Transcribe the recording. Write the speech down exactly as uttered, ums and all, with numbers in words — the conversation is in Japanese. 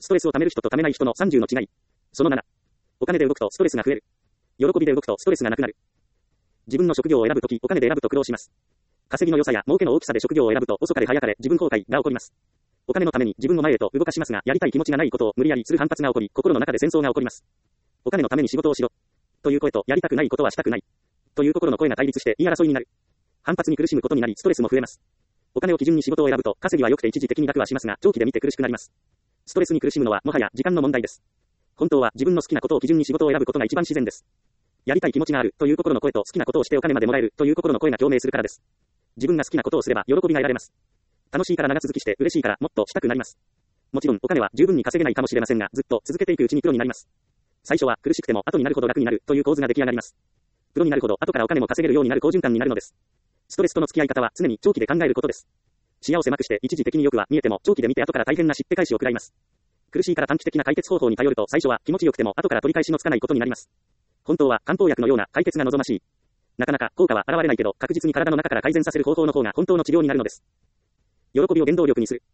ストレスを溜める人と溜めない人のさんじゅうの違い。そのなな。お金で動くとストレスが増える。喜びで動くとストレスがなくなる。自分の職業を選ぶとき、お金で選ぶと苦労します。稼ぎの良さや儲けの大きさで職業を選ぶと遅かれ早かれ自分崩壊が起こります。お金のために自分を前へと動かしますが、やりたい気持ちがないことを無理やりする反発が起こり、心の中で戦争が起こります。お金のために仕事をしろ。という声と、やりたくないことはしたくない。という心の声が対立して言い争いになる。反発に苦しむことになり、ストレスも増えます。お金を基準に仕事を選ぶと、稼ぎは良くて一時的に楽はしますが、長期で見て苦しくなります。ストレスに苦しむのはもはや時間の問題です。本当は自分の好きなことを基準に仕事を選ぶことが一番自然です。やりたい気持ちがあるという心の声と好きなことをしてお金までもらえるという心の声が共鳴するからです。自分が好きなことをすれば喜びが得られます。楽しいから長続きして嬉しいからもっとしたくなります。もちろんお金は十分に稼げないかもしれませんが、ずっと続けていくうちにプロになります。最初は苦しくても後になるほど楽になるという構図が出来上がります。プロになるほど後からお金も稼げるようになる好循環になるのです。ストレスとの付き合い方は常に長期で考えることです。視野を狭くして一時的によくは見えても長期で見て後から大変なしっぺ返しを食らいます。苦しいから短期的な解決方法に頼ると最初は気持ちよくても後から取り返しのつかないことになります。本当は漢方薬のような解決が望ましい。なかなか効果は現れないけど確実に体の中から改善させる方法の方が本当の治療になるのです。喜びを原動力にする。